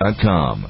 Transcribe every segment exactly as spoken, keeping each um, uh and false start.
dot com.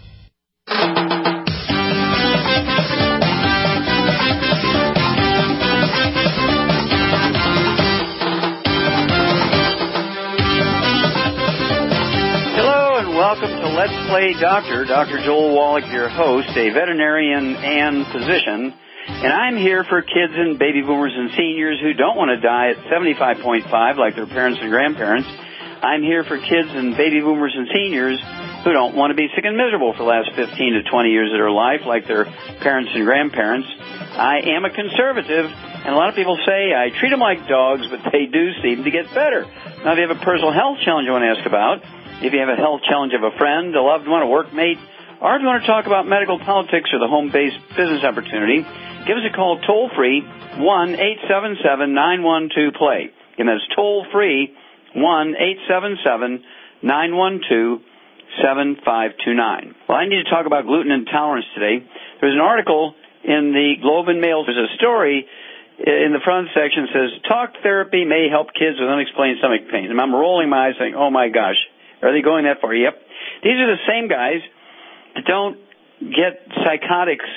Welcome to Let's Play Doctor. Doctor Joel Wallach, your host, a veterinarian and physician. And I'm here for kids and baby boomers and seniors who don't want to die at seventy-five point five like their parents and grandparents. I'm here for kids and baby boomers and seniors who don't want to be sick and miserable for the last fifteen to twenty years of their life like their parents and grandparents. I am a conservative, and a lot of people say I treat them like dogs, but they do seem to get better. Now, if you have a personal health challenge you want to ask about, if you have a health challenge of a friend, a loved one, a workmate, or if you want to talk about medical politics or the home-based business opportunity, give us a call toll-free, one eight seven seven, nine one two, P L A Y. Again, that's toll-free, one eight seven seven, nine one two, seven five two nine. Well, I need to talk about gluten intolerance today. There's an article in the Globe and Mail. There's a story in the front section that says, talk therapy may help kids with unexplained stomach pain. And I'm rolling my eyes saying, oh, my gosh. Are they going that far? Yep. These are the same guys that don't get psychotics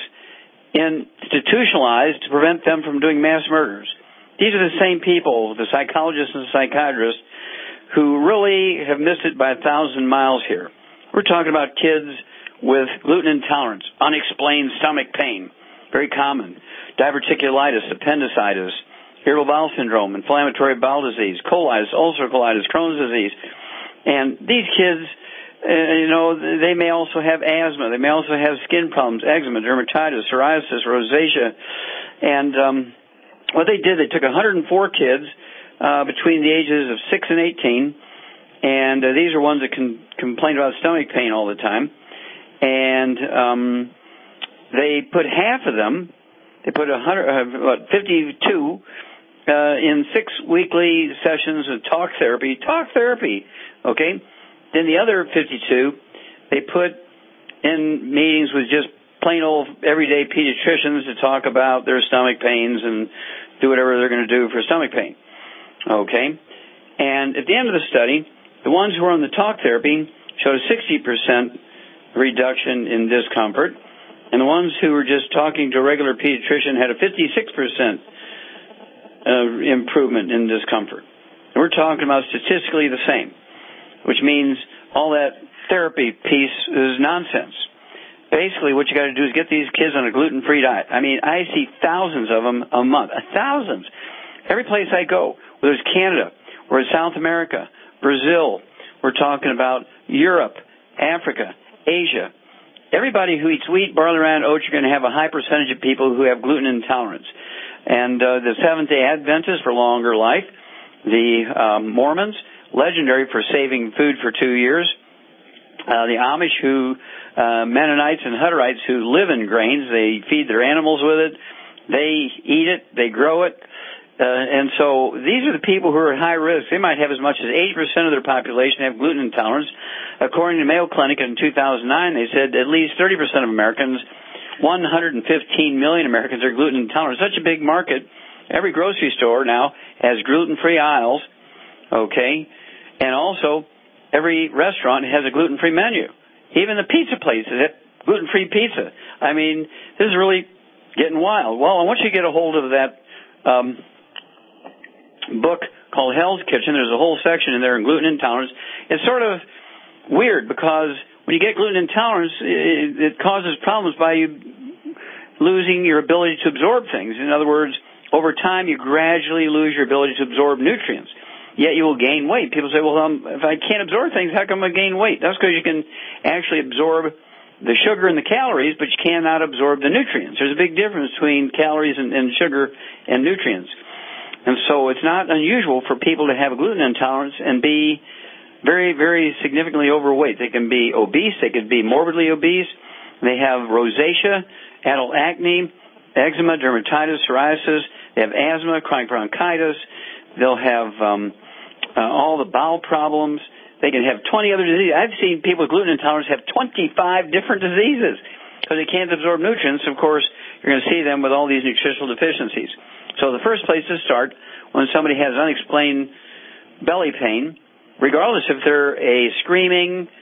institutionalized to prevent them from doing mass murders. These are the same people, the psychologists and psychiatrists, who really have missed it by a thousand miles here. We're talking about kids with gluten intolerance, unexplained stomach pain, very common, diverticulitis, appendicitis, irritable bowel syndrome, inflammatory bowel disease, colitis, ulcerative colitis, Crohn's disease. And these kids, uh, you know, they may also have asthma. They may also have skin problems, eczema, dermatitis, psoriasis, rosacea. And um, what they did, they took one hundred four kids uh, between the ages of six and eighteen, and uh, these are ones that can complain about stomach pain all the time. And um, they put half of them, they put one hundred, uh, what, fifty-two uh, in six weekly sessions of talk therapy. Talk therapy. Okay? Then the other fifty-two, they put in meetings with just plain old everyday pediatricians to talk about their stomach pains and do whatever they're going to do for stomach pain. Okay? And at the end of the study, the ones who were on the talk therapy showed a sixty percent reduction in discomfort, and the ones who were just talking to a regular pediatrician had a fifty-six percent uh, improvement in discomfort. And we're talking about statistically the same, which means all that therapy piece is nonsense. Basically, what you got to do is get these kids on a gluten-free diet. I mean, I see thousands of them a month. Thousands. Every place I go, whether it's Canada, or it's South America, Brazil, we're talking about Europe, Africa, Asia. Everybody who eats wheat, barley, rye, and oats, you're going to have a high percentage of people who have gluten intolerance. And uh, the Seventh-day Adventists for longer life, the um, Mormons, legendary for saving food for two years. Uh, the Amish, who uh, Mennonites and Hutterites who live in grains, they feed their animals with it, they eat it, they grow it, uh, and so these are the people who are at high risk. They might have as much as eighty percent of their population have gluten intolerance. According to Mayo Clinic in two thousand nine, they said at least thirty percent of Americans, one hundred fifteen million Americans, are gluten intolerant. Such a big market. Every grocery store now has gluten-free aisles, okay? And also, every restaurant has a gluten-free menu. Even the pizza places have gluten-free pizza. I mean, this is really getting wild. Well, I want you to get a hold of that um, book called Hell's Kitchen. There's a whole section in there on gluten intolerance. It's sort of weird because when you get gluten intolerance, it, it causes problems by you losing your ability to absorb things. In other words, over time, you gradually lose your ability to absorb nutrients. Yet you will gain weight. People say, well, um, if I can't absorb things, how come I gain weight? That's because you can actually absorb the sugar and the calories, but you cannot absorb the nutrients. There's a big difference between calories and, and sugar and nutrients. And so it's not unusual for people to have a gluten intolerance and be very, very significantly overweight. They can be obese. They could be morbidly obese. They have rosacea, adult acne, eczema, dermatitis, psoriasis. They have asthma, chronic bronchitis. They'll have um, uh, all the bowel problems. They can have twenty other diseases. I've seen people with gluten intolerance have twenty-five different diseases because they can't absorb nutrients. Of course, you're going to see them with all these nutritional deficiencies. So the first place to start when somebody has unexplained belly pain, regardless if they're a screaming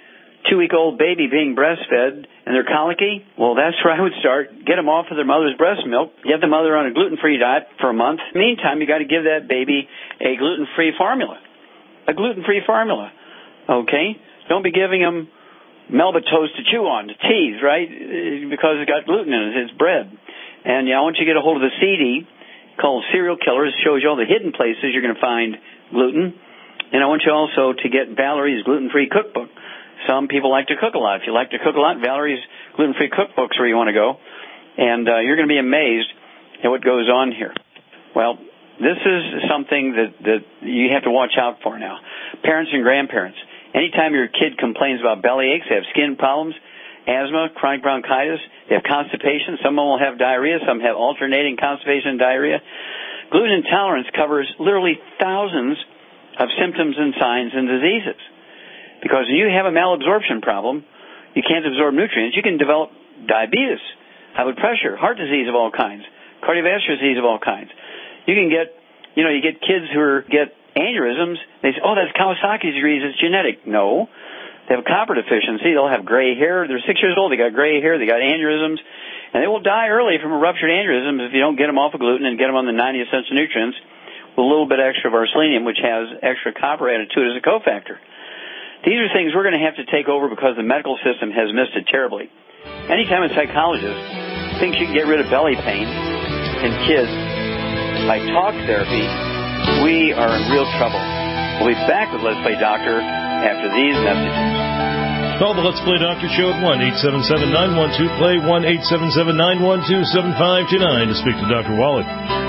two-week-old baby being breastfed and they're colicky, well, that's where I would start. Get them off of their mother's breast milk. Get the mother on a gluten-free diet for a month. Meantime, you got to give that baby a gluten-free formula. A gluten-free formula. Okay? Don't be giving them Melba toast to chew on, to tease, right? Because it's got gluten in it. It's bread. And yeah, I want you to get a hold of the C D called Serial Killers. It shows you all the hidden places you're going to find gluten. And I want you also to get Valerie's gluten-free cookbook. Some people like to cook a lot. If you like to cook a lot, Valerie's gluten-free cookbook's where you want to go. And uh, you're going to be amazed at what goes on here. Well, this is something that, that you have to watch out for now. Parents and grandparents, anytime your kid complains about belly aches, they have skin problems, asthma, chronic bronchitis, they have constipation, some of them will have diarrhea, some have alternating constipation and diarrhea. Gluten intolerance covers literally thousands of symptoms and signs and diseases. Because when you have a malabsorption problem, you can't absorb nutrients, you can develop diabetes, high blood pressure, heart disease of all kinds, cardiovascular disease of all kinds. You can get, you know, you get kids who are, get aneurysms. They say, oh, that's Kawasaki's disease, it's genetic. No. They have copper deficiency. They'll have gray hair. They're six years old. They got gray hair. They got aneurysms. And they will die early from a ruptured aneurysm if you don't get them off of gluten and get them on the ninety essential nutrients with a little bit extra of our selenium, which has extra copper added to it as a cofactor. These are things we're going to have to take over because the medical system has missed it terribly. Anytime a psychologist thinks you can get rid of belly pain in kids by talk therapy, we are in real trouble. We'll be back with Let's Play Doctor after these messages. Call the Let's Play Doctor Show at one eight seven seven, nine one two, play, one eight seven seven, nine one two, seven five two nine to speak to Doctor Wallach.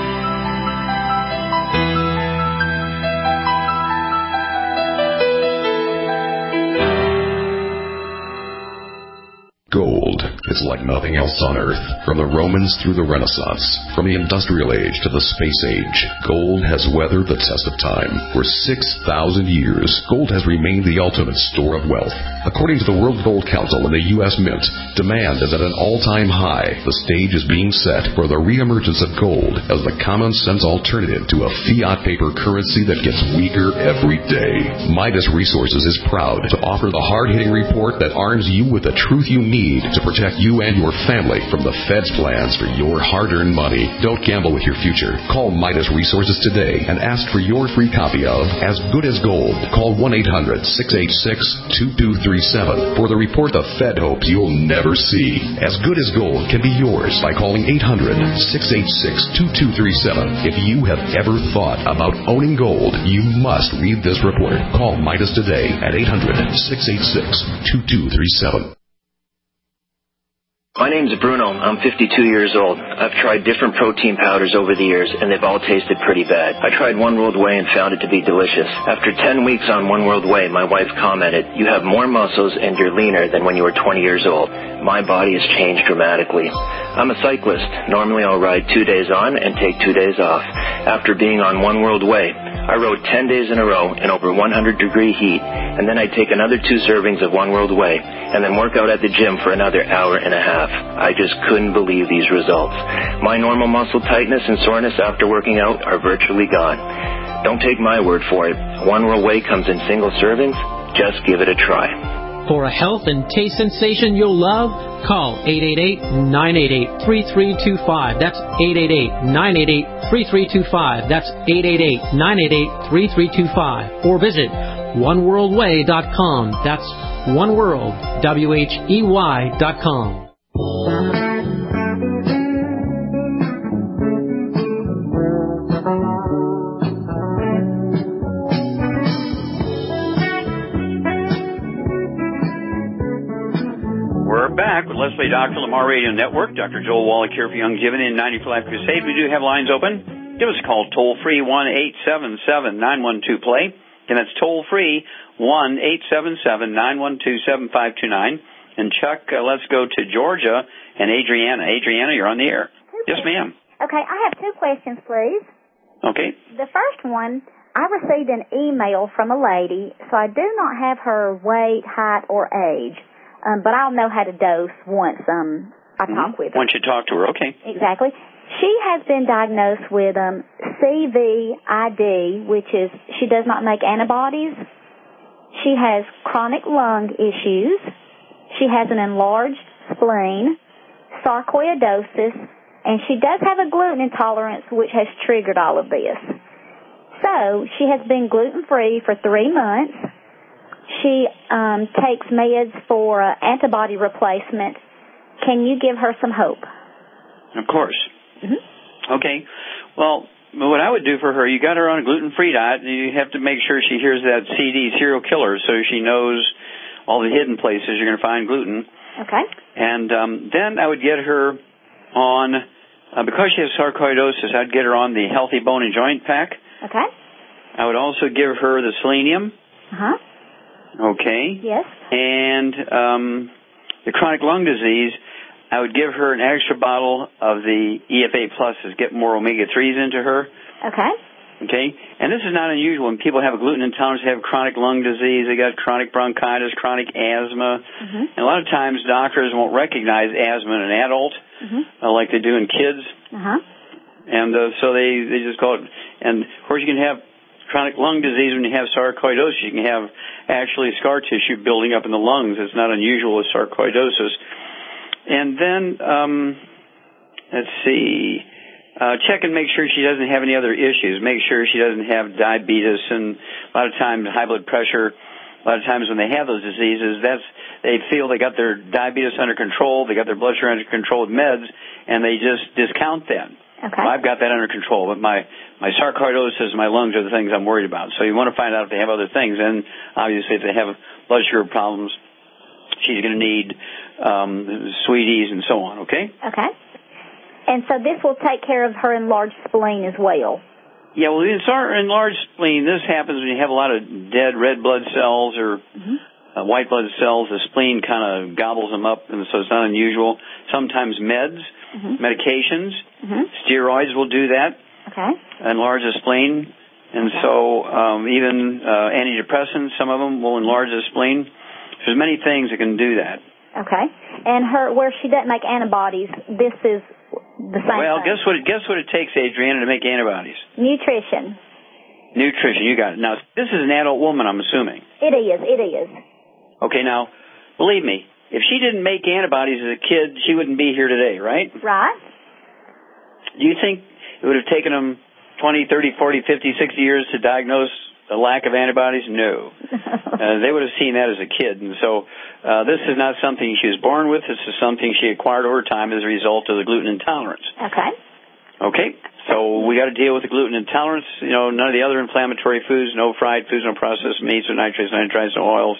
Gold is like nothing else on Earth. From the Romans through the Renaissance, from the Industrial Age to the Space Age, gold has weathered the test of time. For six thousand years, gold has remained the ultimate store of wealth. According to the World Gold Council and the U S Mint, demand is at an all-time high. The stage is being set for the reemergence of gold as the common-sense alternative to a fiat paper currency that gets weaker every day. Midas Resources is proud to offer the hard-hitting report that arms you with the truth you need to protect you and your family from the Fed's plans for your hard-earned money. Don't gamble with your future. Call Midas Resources today and ask for your free copy of As Good as Gold. Call one eight hundred, six eight six, two two three seven for the report the Fed hopes you'll never see. As Good as Gold can be yours by calling eight hundred, six eight six, two two three seven. If you have ever thought about owning gold, you must read this report. Call Midas today at eight hundred, six eight six, two two three seven. My name's Bruno. I'm fifty-two years old. I've tried different protein powders over the years, and they've all tasted pretty bad. I tried One World Whey and found it to be delicious. After ten weeks on One World Whey, my wife commented, "You have more muscles and you're leaner than when you were twenty years old." My body has changed dramatically. I'm a cyclist. Normally I'll ride two days on and take two days off. After being on One World Whey, I rode ten days in a row in over one hundred degree heat, and then I'd take another two servings of One World Whey, and then work out at the gym for another hour and a half. I just couldn't believe these results. My normal muscle tightness and soreness after working out are virtually gone. Don't take my word for it. One World Whey comes in single servings. Just give it a try. For a health and taste sensation you'll love, call eight eight eight, nine eight eight, three three two five. That's eight eight eight, nine eight eight, three three two five. That's eight eight eight, nine eight eight, three three two five. Or visit one world way dot com. That's oneworld, W H E Y dot com. We're back with Let's Play Doctor Lamar Radio Network. Doctor Joel Wallach here for Youngevity and ninety for Life Crusade. We do have lines open. Give us a call toll-free, one eight seven seven, nine one two, play. And that's toll-free, one eight seven seven, nine one two, seven five two nine. And Chuck, uh, let's go to Georgia and Adriana. Adriana, you're on the air. Yes, ma'am. Okay, I have two questions, please. Okay. The first one, I received an email from a lady, so I do not have her weight, height, or age. Um, but I'll know how to dose once um, I mm-hmm. talk with her. Once you talk to her, okay. Exactly. She has been diagnosed with um, C V I D, which is she does not make antibodies. She has chronic lung issues. She has an enlarged spleen, sarcoidosis, and she does have a gluten intolerance, which has triggered all of this. So she has been gluten-free for three months. She um, takes meds for uh, antibody replacement. Can you give her some hope? Of course. Mm-hmm. Okay. Well, what I would do for her, you got her on a gluten-free diet, and you have to make sure she hears that C D, serial killer, so she knows all the hidden places you're going to find gluten. Okay. And um, then I would get her on, uh, because she has sarcoidosis, I'd get her on the Healthy Bone and Joint Pack. Okay. I would also give her the selenium. Uh-huh. Okay. Yes. And um, the chronic lung disease, I would give her an extra bottle of the E F A Pluses, get more omega threes into her. Okay. Okay. And this is not unusual. When people have a gluten intolerance, they have chronic lung disease, they got chronic bronchitis, chronic asthma. Mm-hmm. And a lot of times doctors won't recognize asthma in an adult mm-hmm. uh, like they do in kids. Uh-huh. And uh, so they, they just call it. And, of course, you can have chronic lung disease when you have sarcoidosis. You can have actually scar tissue building up in the lungs. It's not unusual with sarcoidosis. And then, um, let's see, uh, check and make sure she doesn't have any other issues. Make sure she doesn't have diabetes and a lot of times high blood pressure. A lot of times when they have those diseases, that's they feel they got their diabetes under control, they got their blood sugar under control with meds, and they just discount that. Okay. Well, I've got that under control, but my, my sarcoidosis, my lungs are the things I'm worried about. So you want to find out if they have other things. And obviously if they have blood sugar problems, she's going to need um, sweeties and so on, okay? Okay. And so this will take care of her enlarged spleen as well. Yeah, well, in enlarged spleen, this happens when you have a lot of dead red blood cells or mm-hmm. uh, white blood cells. The spleen kind of gobbles them up, and so it's not unusual. Sometimes meds, mm-hmm. medications, mm-hmm. steroids will do that. Okay. Enlarge the spleen. And okay. so um, even uh, antidepressants, some of them will enlarge the spleen. There's many things that can do that. Okay. And her, where she doesn't make antibodies, this is the same Well, thing. guess what? It, guess what it takes, Adriana, to make antibodies? Nutrition. Nutrition, you got it. Now, this is an adult woman, I'm assuming. It is. It is. Okay, now, believe me, if she didn't make antibodies as a kid, she wouldn't be here today, right? Right. Do you think it would have taken them twenty, thirty, forty, fifty, sixty years to diagnose a lack of antibodies? No. uh, they would have seen that as a kid. And so uh, this is not something she was born with. This is something she acquired over time as a result of the gluten intolerance. Okay. Okay. So we got to deal with the gluten intolerance. You know, none of the other inflammatory foods, no fried foods, no processed meats, no nitrates, no nitrites, no oils.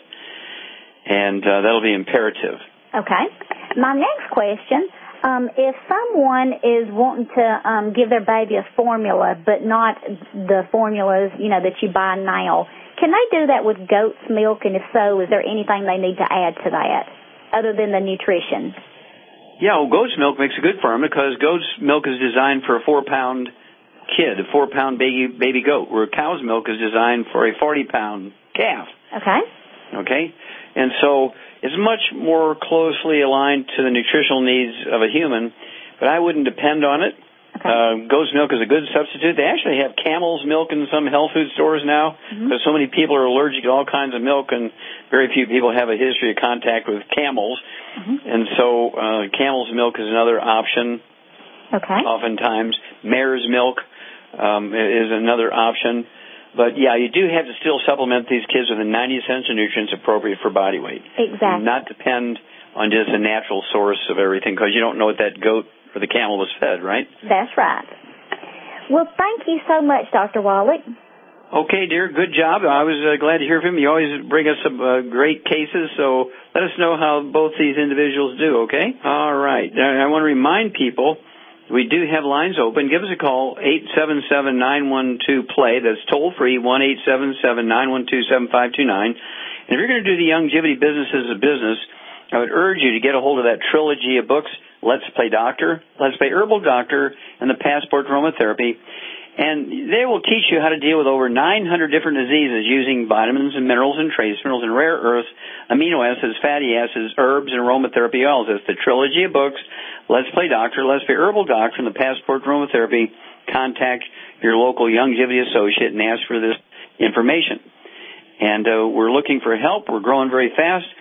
And uh, that'll be imperative. Okay. My next question, um, if someone is wanting to um, give their baby a formula, but not the formulas, you know, that you buy now, can they do that with goat's milk? And if so, is there anything they need to add to that other than the nutrition? Yeah, well, goat's milk makes a good formula because goat's milk is designed for a four-pound kid, a four-pound baby baby goat, where cow's milk is designed for a forty-pound calf. Okay. Okay? And so it's much more closely aligned to the nutritional needs of a human, but I wouldn't depend on it. Okay. Uh, goat's milk is a good substitute. They actually have camel's milk in some health food stores now mm-hmm. because so many people are allergic to all kinds of milk, and very few people have a history of contact with camels. Mm-hmm. And so uh, camel's milk is another option. Okay. Oftentimes, mare's milk um, is another option. But, yeah, you do have to still supplement these kids with the ninety essential nutrients appropriate for body weight. Exactly. And not depend on just a natural source of everything because you don't know what that goat or the camel was fed, right? That's right. Well, thank you so much, Doctor Wallach. Okay, dear. Good job. I was uh, glad to hear from you. You always bring us some uh, great cases, so let us know how both these individuals do, okay? All right. I want to remind people we do have lines open. Give us a call, eight seven seven, nine one two, play. That's toll-free, one eight seven seven, nine one two, seven five two nine. And if you're going to do the Youngevity business as a business, I would urge you to get a hold of that trilogy of books, Let's Play Doctor, Let's Play Herbal Doctor, and the Passport to Aromatherapy. And they will teach you how to deal with over nine hundred different diseases using vitamins and minerals and trace minerals and rare earths, amino acids, fatty acids, herbs, and aromatherapy oils. That's the trilogy of books, Let's Play Doctor, Let's Play Herbal Doctor, and the Passport to Aromatherapy. Contact your local Youngevity associate and ask for this information. And uh, we're looking for help. We're growing very fast.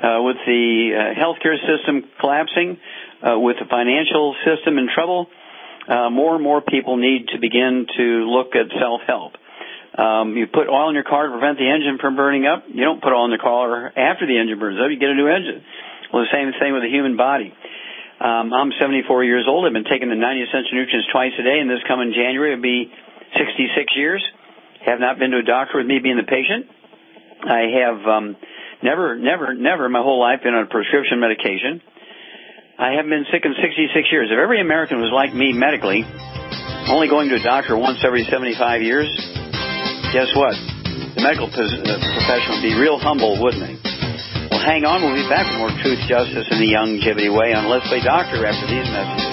uh, with the uh, healthcare system collapsing, uh, with the financial system in trouble, uh, more and more people need to begin to look at self-help. Um, you put oil in your car to prevent the engine from burning up. You don't put oil in the car after the engine burns up. You get a new engine. Well, the same thing with the human body. Um, I'm seventy-four years old. I've been taking the ninety essential nutrients twice a day, and this coming January will be sixty-six years. Have not been to a doctor with me being the patient. I have um, never, never, never in my whole life been on a prescription medication. I haven't been sick in sixty-six years. If every American was like me medically, only going to a doctor once every seventy-five years, guess what? The medical profession would be real humble, wouldn't they? Well, hang on. We'll be back with more Truth, Justice, and the Longevity Way on Let's Play Doctor after these messages.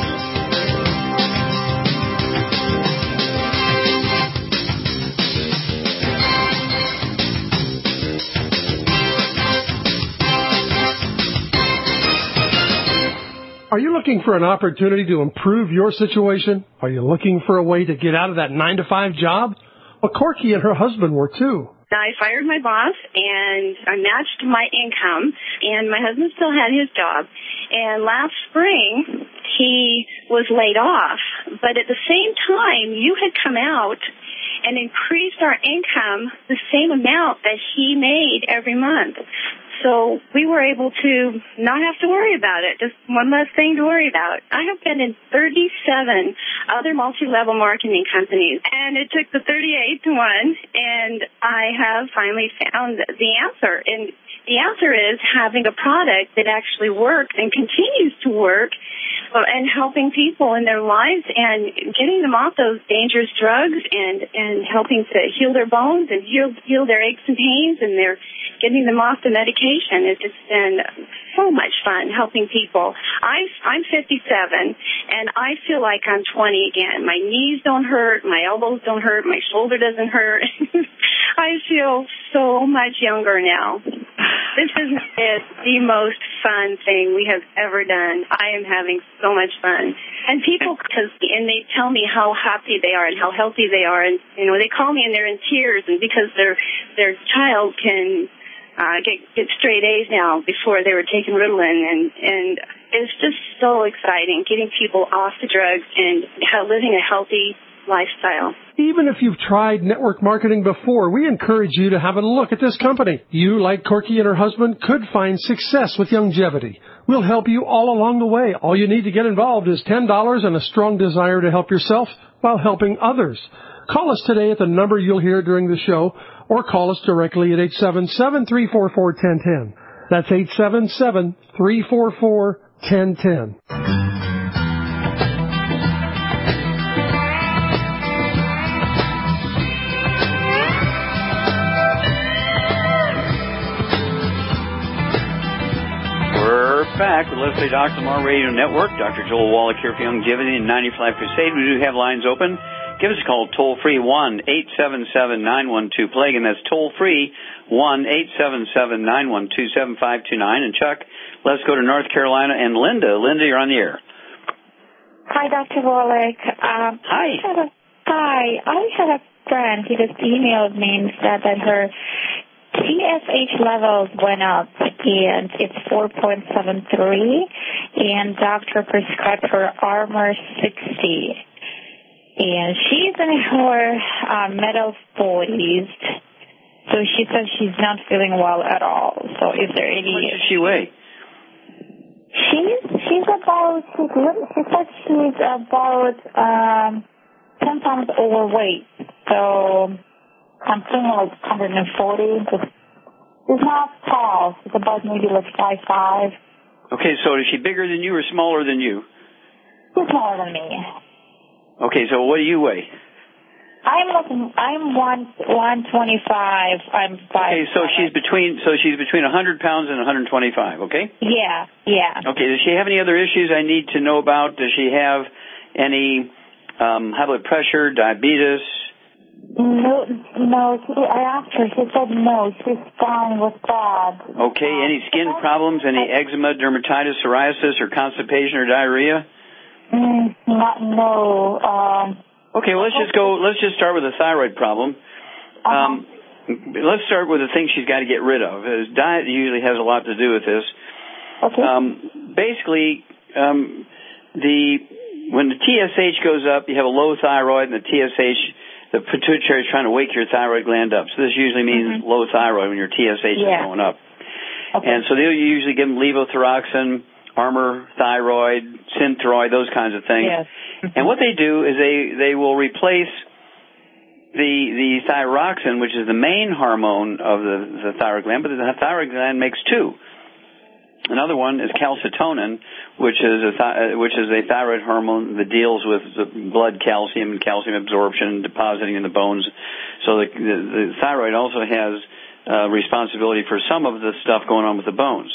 Are you looking for an opportunity to improve your situation? Are you looking for a way to get out of that nine to five job? Well, Corky and her husband were too. I fired my boss, and I matched my income, and my husband still had his job. And last spring, he was laid off. But at the same time, you had come out and increased our income the same amount that he made every month. So we were able to not have to worry about it, just one less thing to worry about. I have been in thirty-seven other multi-level marketing companies, and it took the thirty-eighth one, and I have finally found the answer. And the answer is having a product that actually works and continues to work, and helping people in their lives and getting them off those dangerous drugs and, and helping to heal their bones and heal, heal their aches and pains, and they're getting them off the medication. It's just been so much fun helping people. I, I'm fifty-seven, and I feel like I'm twenty again. My knees don't hurt, my elbows don't hurt, my shoulder doesn't hurt. I feel so much younger now. This is the most fun thing we have ever done. I am having so much fun. And people, cause, and they tell me how happy they are and how healthy they are. And, you know, they call me and they're in tears, and because their their child can uh, get, get straight A's now before they were taking Ritalin. And, and it's just so exciting getting people off the drugs and how, living a healthy lifestyle. Even if you've tried network marketing before, we encourage you to have a look at this company. You, like Corky and her husband, could find success with Longevity. We'll help you all along the way. All you need to get involved is ten dollars and a strong desire to help yourself while helping others. Call us today at the number you'll hear during the show, or call us directly at eight seven seven, three four four, one zero one zero. That's eight seven seven, three four four, one zero one zero. Back with Let's Play Doctor Lamar Radio Network. Doctor Joel Wallach here for Longevity and ninety-five Crusade. We do have lines open. Give us a call toll-free one eight seven seven, nine one two, plague, and that's toll-free one eight seven seven, nine one two, seven five two nine. And Chuck, let's go to North Carolina and Linda. Linda, you're on the air. Hi, Doctor Wallach. Um, hi. I had a, hi. I had a friend who just emailed me and said that her T S H levels went up, and it's four point seven three, and doctor prescribed her Armor sixty. And she's in her uh, middle forties, so she says she's not feeling well at all. So is there any... What does she weigh? She's, she's about, she said she's about um, ten pounds overweight, so... I'm feeling like one hundred forty. She's not tall. She's about maybe like five five. Okay, so is she bigger than you or smaller than you? She's smaller than me. Okay, so what do you weigh? I'm looking. I'm one one twenty five. I'm five. Okay, so she's between. So she's between one hundred pounds and one hundred twenty five. Okay. Yeah. Yeah. Okay. Does she have any other issues I need to know about? Does she have any um, high blood pressure, diabetes? No, no. She, I asked her. She said no. She's fine with that. Okay. Any skin problems? Any eczema, dermatitis, psoriasis, or constipation or diarrhea? Mm, not no. Um, okay. Well, let's just go. Let's just start with the thyroid problem. Um, let's start with the things she's got to get rid of. His diet usually has a lot to do with this. Okay. Um, basically, um, the when the T S H goes up, you have a low thyroid, and the T S H, the pituitary is trying to wake your thyroid gland up. So this usually means mm-hmm. low thyroid when your T S H yeah. is going up. Okay. And so they'll usually give them levothyroxine, Armour thyroid, Synthroid, those kinds of things. Yes. And what they do is they, they will replace the the thyroxine, which is the main hormone of the, the thyroid gland, but the thyroid gland makes two. Another one is calcitonin, which is a th- which is a thyroid hormone that deals with the blood calcium and calcium absorption, depositing in the bones. So the, the, the thyroid also has uh, responsibility for some of the stuff going on with the bones.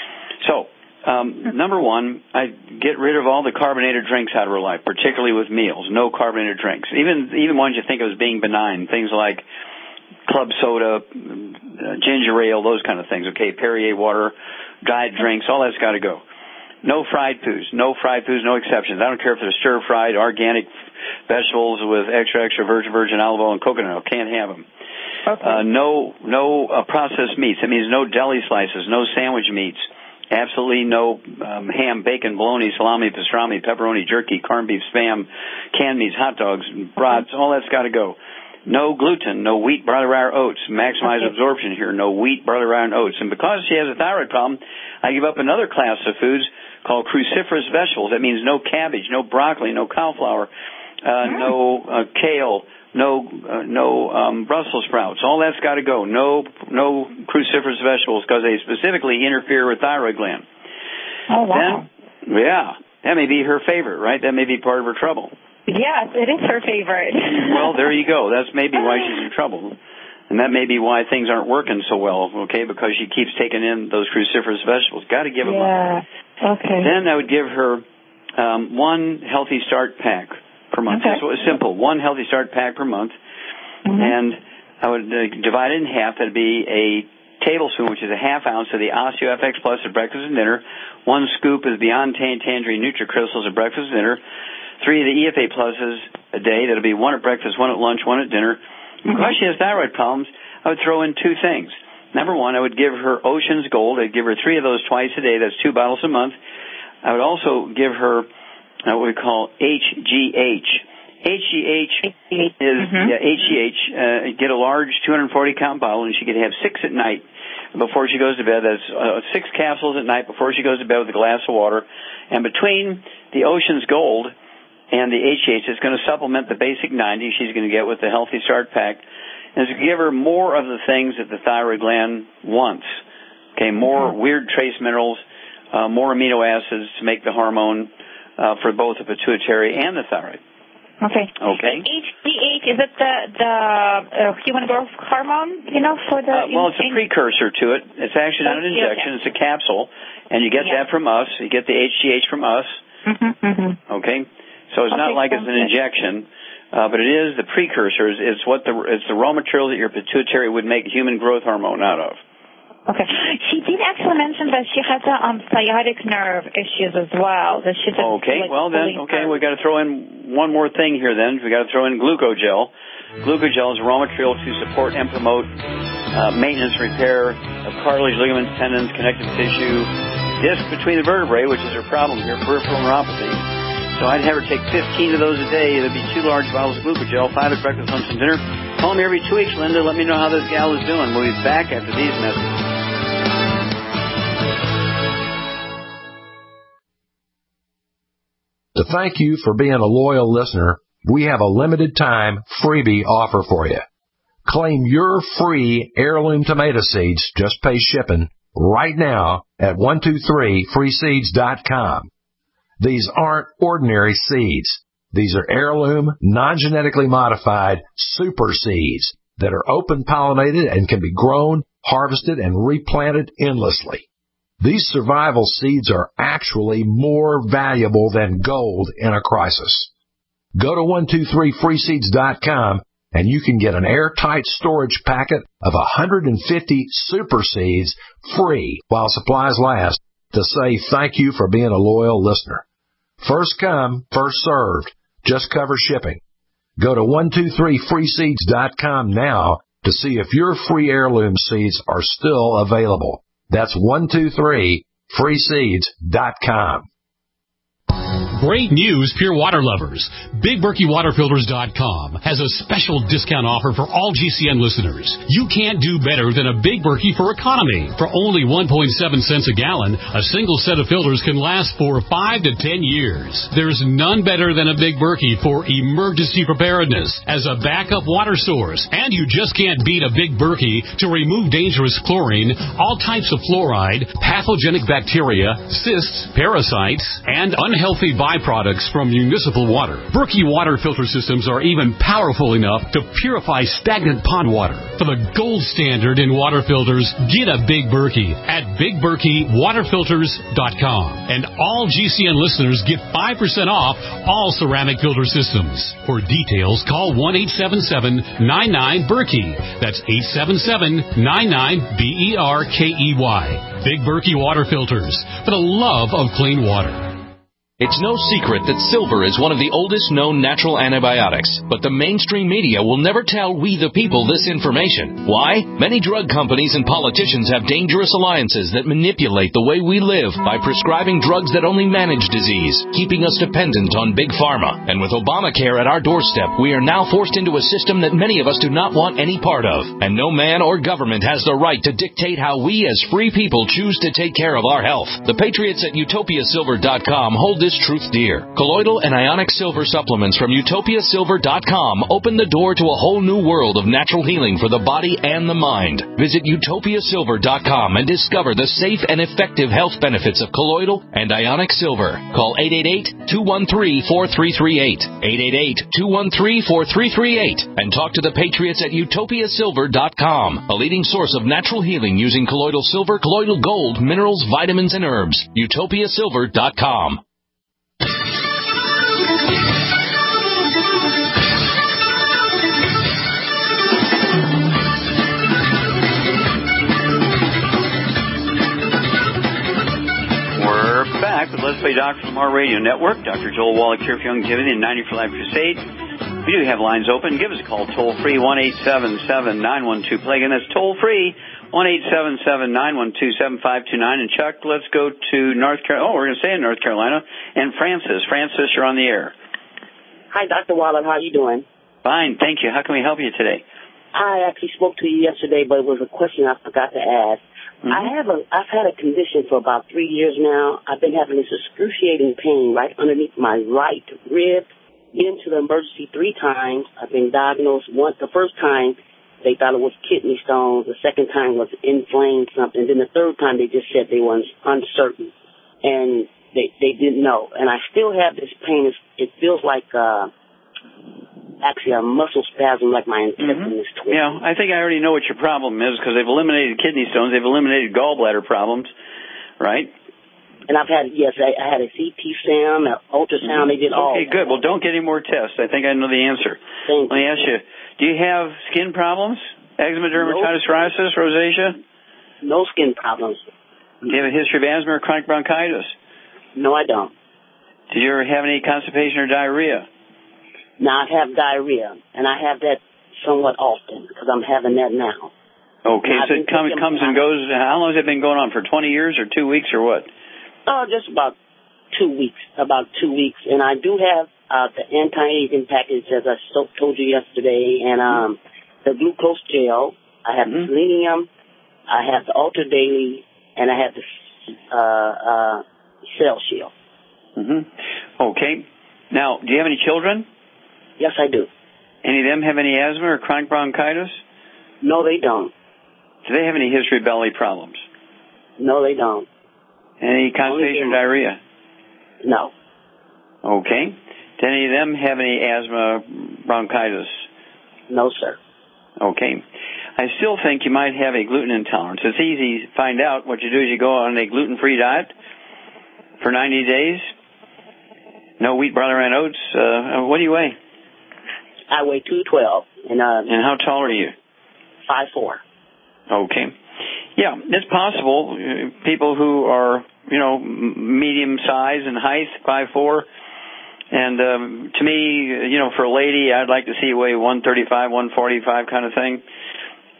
So, um, number one, I get rid of all the carbonated drinks out of her life, particularly with meals. No carbonated drinks, even even ones you think of as being benign, things like club soda, uh, ginger ale, those kind of things. Okay, Perrier water, diet drinks, all that's got to go. No fried foods, no fried foods, no exceptions. I don't care if they're stir-fried, organic vegetables with extra, extra virgin, virgin olive oil and coconut oil. Can't have them. Okay. Uh, no, no uh, processed meats. That means no deli slices, no sandwich meats. Absolutely no um, ham, bacon, bologna, salami, pastrami, pepperoni, jerky, corned beef, spam, canned meats, hot dogs, brats. All that's got to go. No gluten, no wheat, barley, rye, or oats. Maximize okay. absorption here. No wheat, barley, rye, and oats. And because she has a thyroid problem, I give up another class of foods called cruciferous vegetables. That means no cabbage, no broccoli, no cauliflower, uh, mm. no uh, kale, no uh, no um, Brussels sprouts. All that's got to go. No no cruciferous vegetables because they specifically interfere with thyroid gland. Oh, wow. Then, yeah, that may be her favorite, right? That may be part of her trouble. Yes, it is her favorite. Well, there you go. That's maybe why she's in trouble. And that may be why things aren't working so well, okay, because she keeps taking in those cruciferous vegetables. Got to give them yeah. up. Okay. Then I would give her um, one Healthy Start pack per month. Okay. So it's simple, one Healthy Start pack per month. Mm-hmm. And I would uh, divide it in half. That would be a tablespoon, which is a half ounce of the OsteoFX Plus at breakfast and dinner. One scoop is Beyond Tan Tangerine NutriCrystals at breakfast and dinner. Three of the E F A Pluses a day. That'll be one at breakfast, one at lunch, one at dinner. Mm-hmm. Because she has thyroid problems, I would throw in two things. Number one, I would give her Ocean's Gold. I'd give her three of those twice a day. That's two bottles a month. I would also give her uh, what we call H G H. H G H is mm-hmm. yeah, H G H. Uh, get a large two hundred forty count bottle, and she could have six at night before she goes to bed. That's uh, six capsules at night before she goes to bed with a glass of water. And between the Ocean's Gold and the H G H, it's going to supplement the basic ninety she's going to get with the Healthy Start pack. And it's going to give her more of the things that the thyroid gland wants. Okay, more mm-hmm. weird trace minerals, uh, more amino acids to make the hormone uh, for both the pituitary and the thyroid. Okay. Okay. H G H, is it the the uh, human growth hormone, you know, for the... Uh, well, it's a precursor to it. It's actually not an injection. It's a capsule. And you get yeah. that from us. You get the H G H from us. Mm-hmm, mm-hmm. Okay? So it's okay, not like it's an injection, uh, but it is the precursors. It's what the it's the raw material that your pituitary would make human growth hormone out of. Okay. She did actually mention that she has uh, um, sciatic nerve issues as well. That she okay. Like, well then, okay, we got to throw in one more thing here. Then we got to throw in glucogel. Glucogel is a raw material to support and promote uh, maintenance, repair of cartilage, ligaments, tendons, connective tissue, disc between the vertebrae, which is her problem here, peripheral neuropathy. So I'd have her take fifteen of those a day. There'd be two large bottles of glucogel, five at breakfast, lunch, and dinner. Call me every two weeks, Linda. Let me know how this gal is doing. We'll be back after these messages. To thank you for being a loyal listener, we have a limited time freebie offer for you. Claim your free heirloom tomato seeds, just pay shipping, right now at one two three free seeds dot com. These aren't ordinary seeds. These are heirloom, non-genetically modified super seeds that are open-pollinated and can be grown, harvested, and replanted endlessly. These survival seeds are actually more valuable than gold in a crisis. Go to one two three free seeds dot com and you can get an airtight storage packet of one hundred fifty super seeds free while supplies last to say thank you for being a loyal listener. First come, first served. Just cover shipping. Go to one two three free seeds dot com now to see if your free heirloom seeds are still available. That's one two three free seeds dot com. Great news, Pure Water lovers. Big Berkey Water Filters dot com has a special discount offer for all G C N listeners. You can't do better than a Big Berkey for economy. For only one point seven cents a gallon, a single set of filters can last for five to ten years. There's none better than a Big Berkey for emergency preparedness as a backup water source. And you just can't beat a Big Berkey to remove dangerous chlorine, all types of fluoride, pathogenic bacteria, cysts, parasites, and unhealthy byproducts from municipal water. Berkey water filter systems are even powerful enough to purify stagnant pond water. For the gold standard in water filters, get a Big Berkey at Big Berkey Water Filters dot com. And all G C N listeners get five percent off all ceramic filter systems. For details, call one eight seven seven nine nine Berkey. That's eight seven seven nine nine B E R K E Y. Big Berkey Water Filters, for the love of clean water. It's no secret that silver is one of the oldest known natural antibiotics, but the mainstream media will never tell we the people this information. Why? Many drug companies and politicians have dangerous alliances that manipulate the way we live by prescribing drugs that only manage disease, keeping us dependent on big pharma. And with Obamacare at our doorstep, we are now forced into a system that many of us do not want any part of. And no man or government has the right to dictate how we as free people choose to take care of our health. The patriots at Utopia Silver dot com hold this truth dear. Colloidal and ionic silver supplements from Utopia Silver dot com open the door to a whole new world of natural healing for the body and the mind. Visit Utopia Silver dot com and discover the safe and effective health benefits of colloidal and ionic silver. Call eight eight eight, two one three, four three three eight, eight eight eight, two one three, four three three eight, and talk to the patriots at Utopia Silver dot com, a leading source of natural healing using colloidal silver, colloidal gold, minerals, vitamins, and herbs. Utopia Silver dot com. We're back with Let's Play Doctor from our radio network. Doctor Joel Wallach here for Longevity and ninety for Life Crusade. We do have lines open. Give us a call toll free, one eight seven seven, nine one two, play. Again, that's toll free, one eight seven seven, nine one two, seven five two nine. And Chuck, let's go to North Carolina. Oh, we're going to stay in North Carolina. And Francis. Francis, you're on the air. Hi, Doctor Wallach. How are you doing? Fine, thank you. How can we help you today? I actually spoke to you yesterday, but it was a question I forgot to ask. Mm-hmm. I have a, I've had a condition for about three years now. I've been having this excruciating pain right underneath my right rib. Been to the emergency three times. I've been diagnosed once. The first time, they thought it was kidney stones. The second time was inflamed something. Then the third time, they just said they were uncertain. And they they didn't know. And I still have this pain. It's, it feels like uh, actually a muscle spasm, like my intestine is twisted. Yeah, I think I already know what your problem is because they've eliminated kidney stones. They've eliminated gallbladder problems, right? And I've had, yes, I, I had a C T scan, an ultrasound. They did all. Okay, good. Well, don't get any more tests. I think I know the answer. Thank Let me ask you, do you have skin problems? Eczema, dermatitis, no. psoriasis, rosacea? No skin problems. Do you have a history of asthma or chronic bronchitis? No, I don't. Did you ever have any constipation or diarrhea? No, I have diarrhea, and I have that somewhat often because I'm having that now. Okay, now, so it comes, comes and goes. How long has it been going on? For twenty years or two weeks or what? Oh, just about two weeks, about two weeks. And I do have uh, the anti-aging package, as I so, told you yesterday, and um, the glucose gel. I have mm-hmm. the selenium. I have the Ultra Daily, and I have the uh, uh, Cell Shield. Mm-hmm. Okay. Now, do you have any children? Yes, I do. Any of them have any asthma or chronic bronchitis? No, they don't. Do they have any history of belly problems? No, they don't. Any constipation or diarrhea? No. Okay. Do any of them have any asthma, bronchitis? No, sir. Okay. I still think you might have a gluten intolerance. It's easy to find out. What you do is you go on a gluten-free diet for ninety days. No wheat, barley, and oats. Uh, what do you weigh? I weigh two twelve. And, uh, and how tall are you? five four. Okay. Yeah, it's possible. People who are, you know, medium size and height, five four. And um, to me, you know, for a lady, I'd like to see you weigh one thirty-five, one forty-five kind of thing.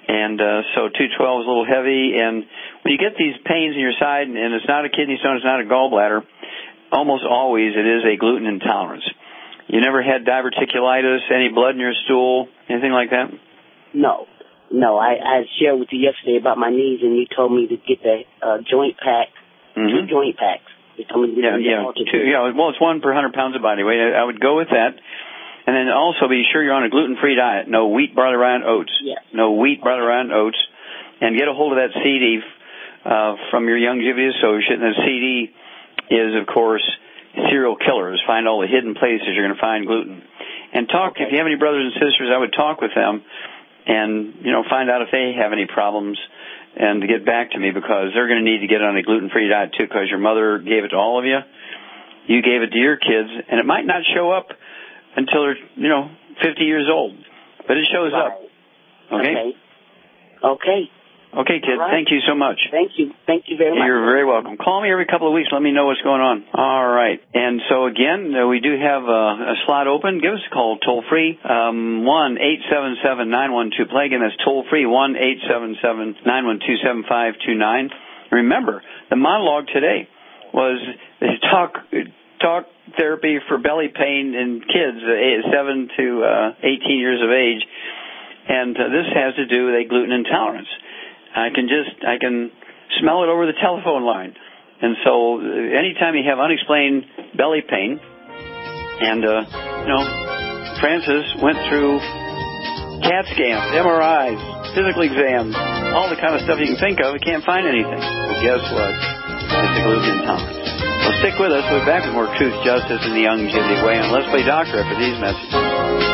And uh, so two twelve is a little heavy. And when you get these pains in your side, and it's not a kidney stone, it's not a gallbladder, almost always it is a gluten intolerance. You never had diverticulitis, any blood in your stool, anything like that? No. No, I, I shared with you yesterday about my knees, and you told me to get the uh, joint pack, mm-hmm. two joint packs. You told me to yeah, yeah, two, yeah. Well, it's one per one hundred pounds of body weight. I, I would go with that. And then also be sure you're on a gluten-free diet. No wheat, barley, rye, and oats. Yes. No wheat, barley, rye, and oats. And get a hold of that C D uh, from your Youngevity associate. And the C D is, of course, serial killers. Find all the hidden places you're going to find gluten. And talk, okay. If you have any brothers and sisters, I would talk with them and, you know, find out if they have any problems and to get back to me, because they're going to need to get on a gluten-free diet too, because your mother gave it to all of you. You gave it to your kids, and it might not show up until they're, you know, fifty years old. But it shows right. up. Okay? Okay. Okay. Okay, kid. Right. Thank you so much. Thank you. Thank you very much. You're very welcome. Call me every couple of weeks. Let me know what's going on. All right. And so, again, uh, we do have a, a slot open. Give us a call toll-free, um, one eight seven seven nine one two play. Again, that's toll-free, one eight seven seven nine one two seven five two nine. Remember, the monologue today was talk talk therapy for belly pain in kids, uh, seven to eighteen years of age. And uh, this has to do with a gluten intolerance. I can just, I can smell it over the telephone line. And so anytime you have unexplained belly pain, and, uh, you know, Francis went through CAT scans, M R Is, physical exams, all the kind of stuff you can think of, you can't find anything. Well, guess what? It's a gluten intolerance. Well, stick with us. We'll be back with more Truth, Justice, and the Youngevity Way on Let's Play Doctor after these messages.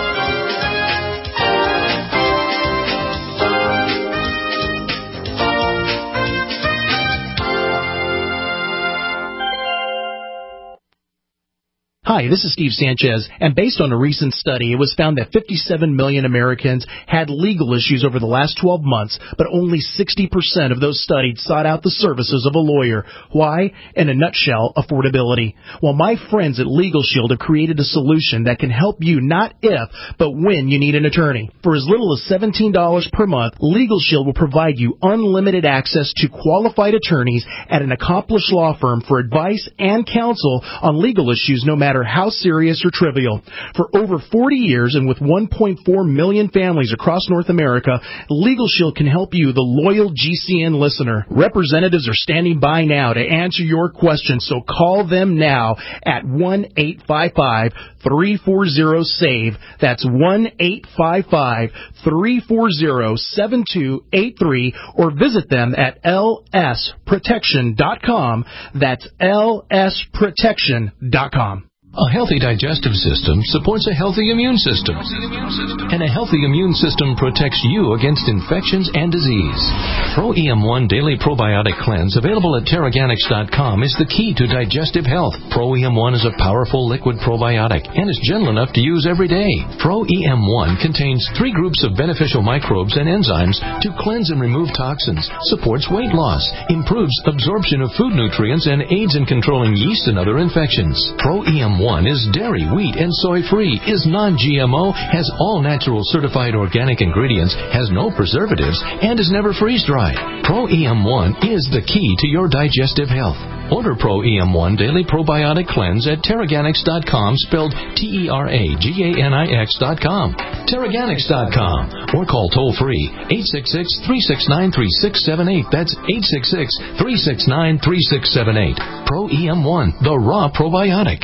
Hi, this is Steve Sanchez, and based on a recent study, it was found that fifty-seven million Americans had legal issues over the last twelve months, but only sixty percent of those studied sought out the services of a lawyer. Why? In a nutshell, affordability. Well, my friends at Legal Shield have created a solution that can help you not if, but when you need an attorney. For as little as seventeen dollars per month, Legal Shield will provide you unlimited access to qualified attorneys at an accomplished law firm for advice and counsel on legal issues no matter how serious or trivial. For over forty years and with one point four million families across North America, Legal Shield can help you, the loyal G C N listener. Representatives are standing by now to answer your questions, so call them now at one eight five five three four zero save. That's one eight five five three four zero seven two eight three, or visit them at L S protection dot com. That's L S protection dot com. A healthy digestive system supports a healthy immune system. And a healthy immune system protects you against infections and disease. Pro E M one Daily Probiotic Cleanse, available at Teraganix dot com, is the key to digestive health. Pro E M one is a powerful liquid probiotic and is gentle enough to use every day. Pro E M one contains three groups of beneficial microbes and enzymes to cleanse and remove toxins, supports weight loss, improves absorption of food nutrients, and aids in controlling yeast and other infections. Pro E M one is dairy, wheat, and soy-free, is non-G M O, has all natural certified organic ingredients, has no preservatives, and is never freeze-dried. Pro E M one is the key to your digestive health. Order Pro E M one Daily Probiotic Cleanse at Teraganix dot com, spelled T E R A G A N I X dot com. Teraganix dot com, or call toll-free eight six six three six nine three six seven eight. That's eight six six three six nine three six seven eight. Pro E M one, the raw probiotic.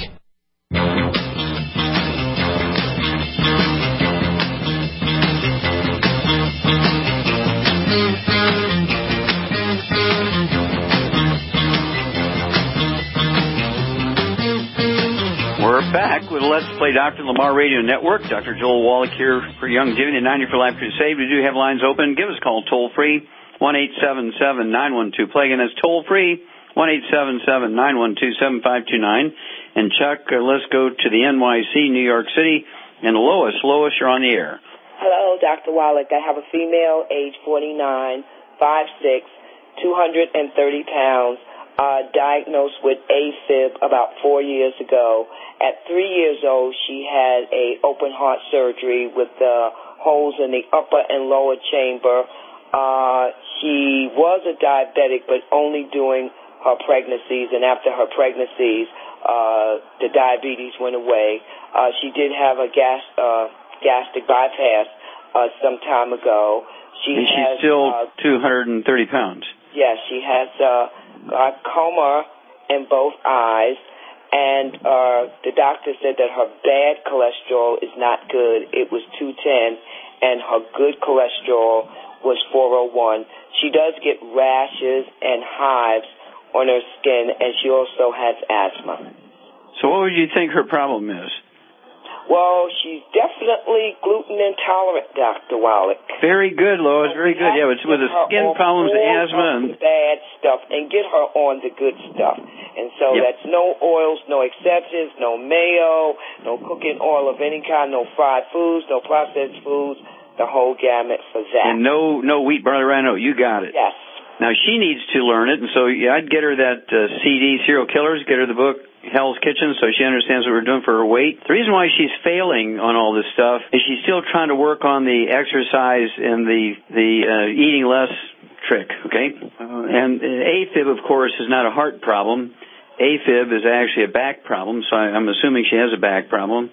We're back with Let's Play Doctor Lamar Radio Network. Doctor Joel Wallach here for Youngevity and ninety for Life Crusade. We do have lines open. Give us a call toll-free, one eight seven seven nine one two play. Again, that's toll-free, one eight seven seven nine one two seven five two nine. And Chuck, uh, let's go to the N Y C, New York City. And Lois, Lois, you're on the air. Hello, Doctor Wallach. I have a female, age forty-nine, five six, two hundred thirty pounds, uh, diagnosed with AFib about four years ago. At three years old, she had a open heart surgery with uh, holes in the upper and lower chamber. Uh, she was a diabetic, but only during her pregnancies, and after her pregnancies, uh, the diabetes went away. Uh, she did have a gas, uh, gastric bypass uh, some time ago. She and she's has, still uh, two hundred thirty pounds. Yes, she has uh, glaucoma in both eyes, and uh, the doctor said that her bad cholesterol is not good. It was two ten, and her good cholesterol was four oh one. She does get rashes and hives on her skin, and she also has asthma. So what would you think her problem is? Well, she's definitely gluten intolerant, Doctor Wallach. Very good, Lois. Very good. Yeah, it's with the skin problems, the asthma, and the bad stuff, and get her on the good stuff. And so yep. that's no oils, no exceptions, no mayo, no cooking oil of any kind, no fried foods, no processed foods, the whole gamut for that. And no, no wheat, barley, rye, no. You got it. Yes. Now she needs to learn it, and so yeah, I'd get her that uh, C D, Serial Killers. Get her the book Hell's Kitchen, so she understands what we're doing for her weight. The reason why she's failing on all this stuff is she's still trying to work on the exercise and the the uh, eating less trick. Okay, uh, and AFib, of course, is not a heart problem. AFib is actually a back problem, so I, I'm assuming she has a back problem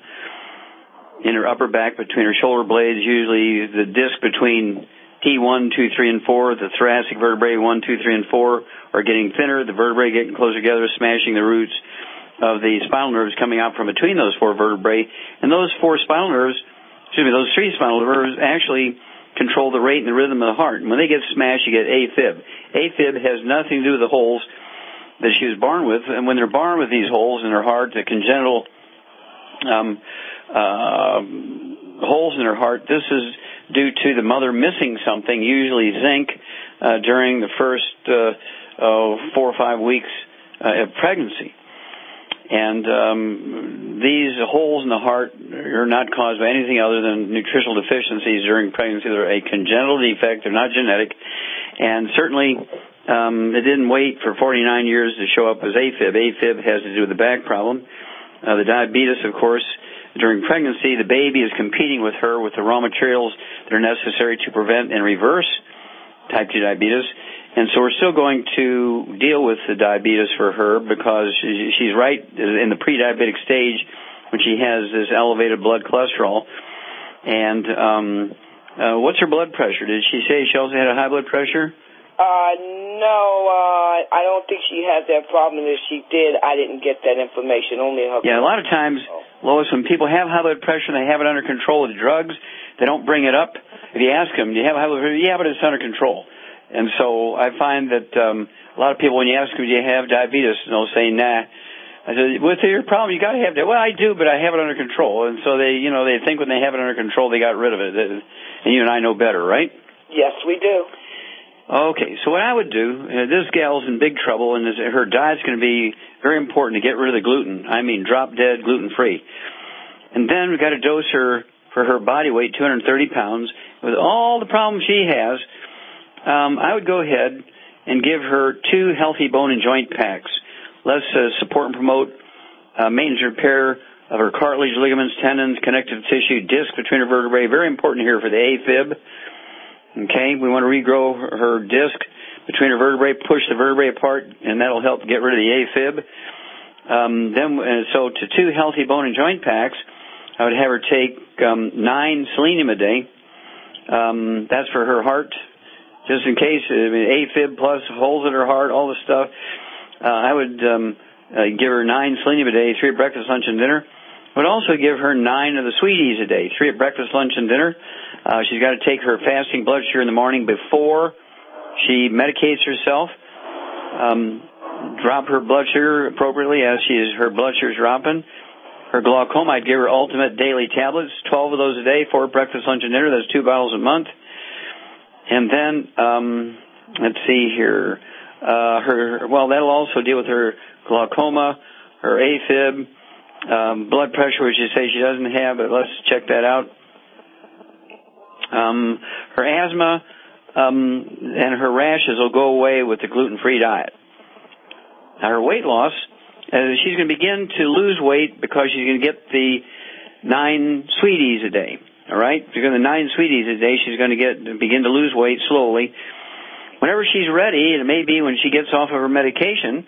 in her upper back between her shoulder blades. Usually, the disc between T one, two, three, and four, the thoracic vertebrae one, two, three, and four are getting thinner. The vertebrae getting closer together, smashing the roots of the spinal nerves coming out from between those four vertebrae. And those four spinal nerves, excuse me, those three spinal nerves actually control the rate and the rhythm of the heart. And when they get smashed, you get AFib. AFib has nothing to do with the holes that she was born with. And when they're born with these holes in her heart, the congenital um, uh, holes in her heart, this is due to the mother missing something, usually zinc, uh, during the first uh, oh, four or five weeks uh, of pregnancy. And um, these holes in the heart are not caused by anything other than nutritional deficiencies during pregnancy. They're a congenital defect. They're not genetic. And certainly um, it didn't wait for forty-nine years to show up as AFib. AFib has to do with the back problem. Uh, the diabetes, of course, during pregnancy, the baby is competing with her with the raw materials that are necessary to prevent and reverse type two diabetes. And so we're still going to deal with the diabetes for her because she's right in the pre-diabetic stage when she has this elevated blood cholesterol. And um, uh, what's her blood pressure? Did she say she also had a high blood pressure? Uh, no, uh, I don't think she has that problem. If she did, I didn't get that information. Only her. Yeah, a lot of times, Lois, when people have high blood pressure and they have it under control with drugs, they don't bring it up. If you ask them, do you have high blood pressure? Yeah, but it's under control. And so I find that um, a lot of people, when you ask them, do you have diabetes, they'll say, nah. I said, with your problem, you got to have that. Well, I do, but I have it under control. And so they, you know, they think when they have it under control, they got rid of it. And you and I know better, right? Yes, we do. Okay, so what I would do, uh, this gal's in big trouble, and this, her diet's going to be very important to get rid of the gluten. I mean, drop dead, gluten-free. And then we've got to dose her for her body weight, two hundred thirty pounds. With all the problems she has, um, I would go ahead and give her two healthy bone and joint packs. Let's uh, support and promote uh, maintenance and repair of her cartilage, ligaments, tendons, connective tissue, disc between her vertebrae. Very important here for the AFib. Okay, we want to regrow her, her disc between her vertebrae, push the vertebrae apart, and that'll help get rid of the AFib. Um, then, uh, so to two healthy bone and joint packs, I would have her take um, nine selenium a day. Um, that's for her heart, just in case. I mean, AFib plus holes in her heart, all this stuff. Uh, I would um, uh, give her nine selenium a day, three at breakfast, lunch, and dinner. I would also give her nine of the sweeties a day, three at breakfast, lunch, and dinner. Uh, she's got to take her fasting blood sugar in the morning before she medicates herself. Um, drop her blood sugar appropriately as she is, her blood sugar is dropping. Her glaucoma, I'd give her Ultimate Daily Tablets, twelve of those a day, four at breakfast, lunch, and dinner. That's two bottles a month. And then, um, let's see here. Uh, her, well, that'll also deal with her glaucoma, her AFib, um, blood pressure, which you say she doesn't have, but let's check that out. Um, her asthma, um, and her rashes will go away with the gluten-free diet. Now, her weight loss, uh, she's going to begin to lose weight because she's going to get the nine sweeties a day. All right? Because the nine sweeties a day, she's going to get begin to lose weight slowly. Whenever she's ready, and it may be when she gets off of her medication,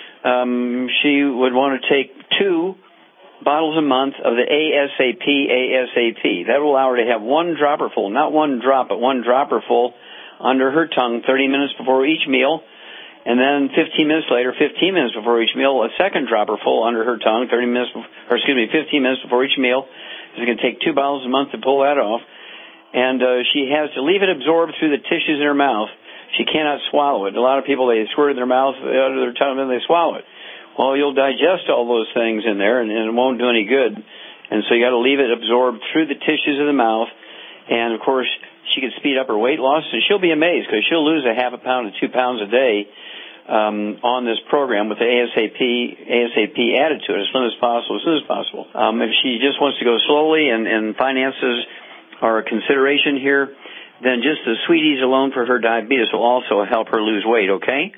um, she would want to take two bottles a month of the ASAP, ASAP. That will allow her to have one dropper full, not one drop, but one dropper full under her tongue thirty minutes before each meal. And then fifteen minutes later, fifteen minutes before each meal, a second dropper full under her tongue, thirty minutes, or excuse me, fifteen minutes before each meal. She's going to take two bottles a month to pull that off. And uh, she has to leave it absorbed through the tissues in her mouth. She cannot swallow it. A lot of people, they squirt it in their mouth, out of their tongue, and then they swallow it. Well, you'll digest all those things in there, and, and it won't do any good. And so you got to leave it absorbed through the tissues of the mouth. And, of course, she can speed up her weight loss, and she'll be amazed because she'll lose a half a pound to two pounds a day um, on this program with the ASAP, ASAP added to it as soon as possible, as soon as possible. Um, if she just wants to go slowly and, and finances are a consideration here, then just the sweeties alone for her diabetes will also help her lose weight, okay?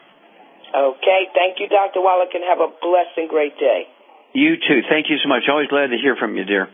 Okay. Thank you, Doctor Wallach, and have a blessed and great day. You too. Thank you so much. Always glad to hear from you, dear.